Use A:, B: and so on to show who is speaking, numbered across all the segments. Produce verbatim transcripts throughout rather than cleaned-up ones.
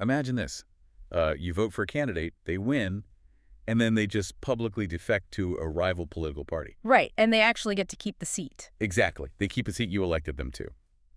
A: Imagine this. Uh, you vote for a candidate, they win, and then they just publicly defect to a rival political party.
B: Right, and they actually get to keep the seat.
A: Exactly. They keep a seat you elected them to.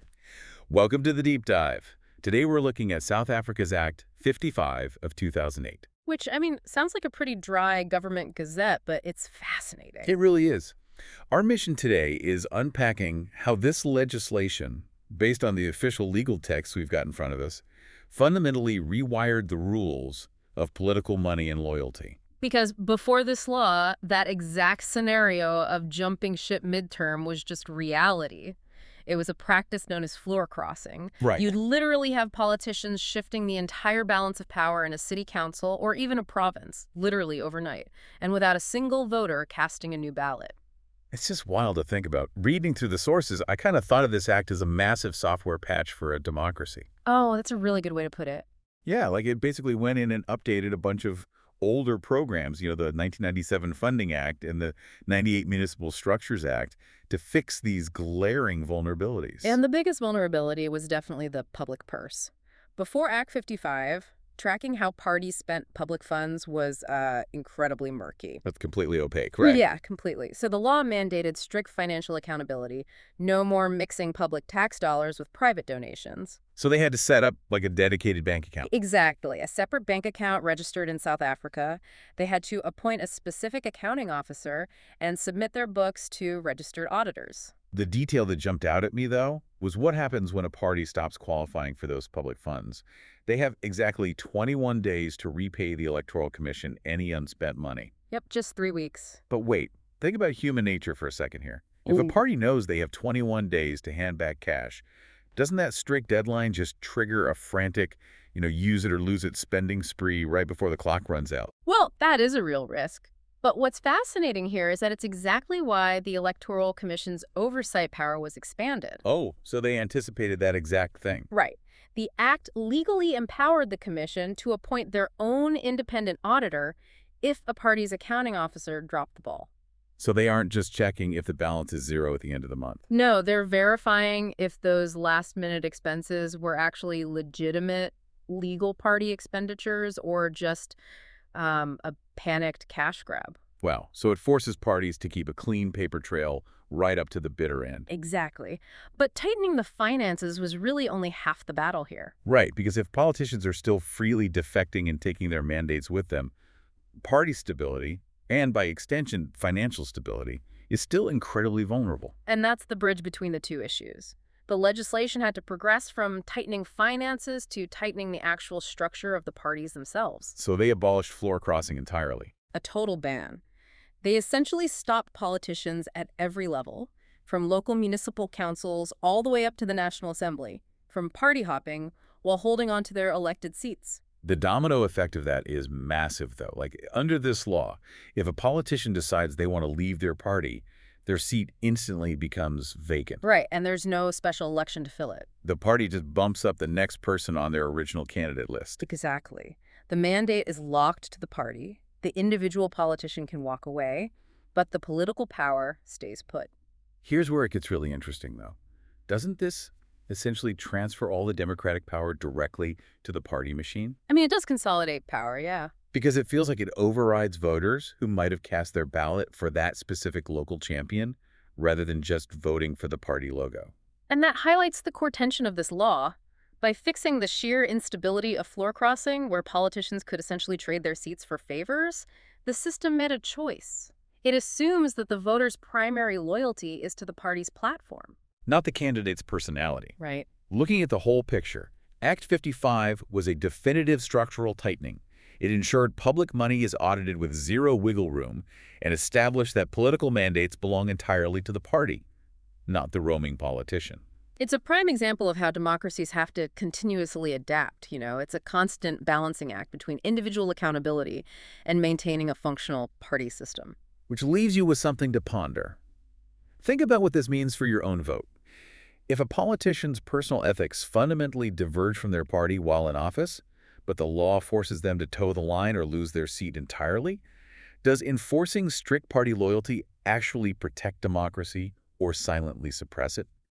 A: Welcome to the Deep Dive. Today we're looking at South Africa's Act fifty-five of two thousand eight.
B: Which, I mean, sounds like a pretty dry government gazette, but it's fascinating.
A: It really is. Our mission today is unpacking how this legislation, based on the official legal text we've got in front of us, fundamentally rewired the rules of political money and loyalty.
B: Because before this law, that exact scenario of jumping ship midterm was just reality. It was a practice known as floor crossing.
A: Right.
B: You'd literally have politicians shifting the entire balance of power in a city council or even a province, literally overnight, and without a single voter casting a new ballot.
A: It's just wild to think about. Reading through the sources, I kind of thought of this act as a massive software patch for a democracy.
B: Oh, that's a really good way to put it.
A: Yeah, like it basically went in and updated a bunch of older programs, you know, the nineteen ninety-seven Funding Act and the ninety-eight Municipal Structures Act, to fix these glaring vulnerabilities.
B: And the biggest vulnerability was definitely the public purse. Before Act fifty-five, tracking how parties spent public funds was uh, incredibly murky.
A: That's completely opaque, right?
B: Yeah, completely. So the law mandated strict financial accountability, no more mixing public tax dollars with private donations.
A: So they had to set up like a dedicated bank account.
B: Exactly. A separate bank account registered in South Africa. They had to appoint a specific accounting officer and submit their books to registered auditors.
A: The detail that jumped out at me, though, was what happens when a party stops qualifying for those public funds. They have exactly twenty-one days to repay the Electoral Commission any unspent money.
B: Yep, just three weeks.
A: But wait, think about human nature for a second here. If a
B: Ooh.
A: party knows they have twenty-one days to hand back cash, doesn't that strict deadline just trigger a frantic, you know, use it or lose it spending spree right before the clock runs out?
B: Well, that is a real risk. But what's fascinating here is that it's exactly why the Electoral Commission's oversight power was expanded.
A: Oh, so they anticipated that exact thing.
B: Right. The act legally empowered the commission to appoint their own independent auditor if a party's accounting officer dropped the ball.
A: So they aren't just checking if the balance is zero at the end of the month.
B: No, they're verifying if those last-minute expenses were actually legitimate legal party expenditures or just um, a panicked cash grab.
A: Wow. So it forces parties to keep a clean paper trail right up to the bitter end.
B: Exactly. But tightening the finances was really only half the battle here.
A: Right, because if politicians are still freely defecting and taking their mandates with them, party stability, and by extension, financial stability, is still incredibly vulnerable.
B: And that's the bridge between the two issues. The legislation had to progress from tightening finances to tightening the actual structure of the parties themselves.
A: So they abolished floor crossing entirely.
B: A total ban. They essentially stopped politicians at every level, from local municipal councils all the way up to the National Assembly, from party hopping while holding on to their elected seats.
A: The domino effect of that is massive, though. Like, under this law, if a politician decides they want to leave their party, their seat instantly becomes vacant.
B: Right, and there's no special election to fill it.
A: The party just bumps up the next person on their original candidate list.
B: Exactly. The mandate is locked to the party. The individual politician can walk away, but the political power stays put.
A: Here's where it gets really interesting, though. Doesn't this essentially transfer all the democratic power directly to the party machine?
B: I mean, it does consolidate power, yeah.
A: Because it feels like it overrides voters who might have cast their ballot for that specific local champion rather than just voting for the party logo.
B: And that highlights the core tension of this law. By fixing the sheer instability of floor crossing, where politicians could essentially trade their seats for favors, the system made a choice. It assumes that the voter's primary loyalty is to the party's platform.
A: Not the candidate's personality.
B: Right.
A: Looking at the whole picture, Act fifty-five was a definitive structural tightening. It ensured public money is audited with zero wiggle room and established that political mandates belong entirely to the party, not the roaming politician.
B: It's a prime example of how democracies have to continuously adapt, you know. It's a constant balancing act between individual accountability and maintaining a functional party system.
A: Which leaves you with something to ponder. Think about what this means for your own vote. If a politician's personal ethics fundamentally diverge from their party while in office, but the law forces them to toe the line or lose their seat entirely, does enforcing strict party loyalty actually protect democracy or silently suppress it?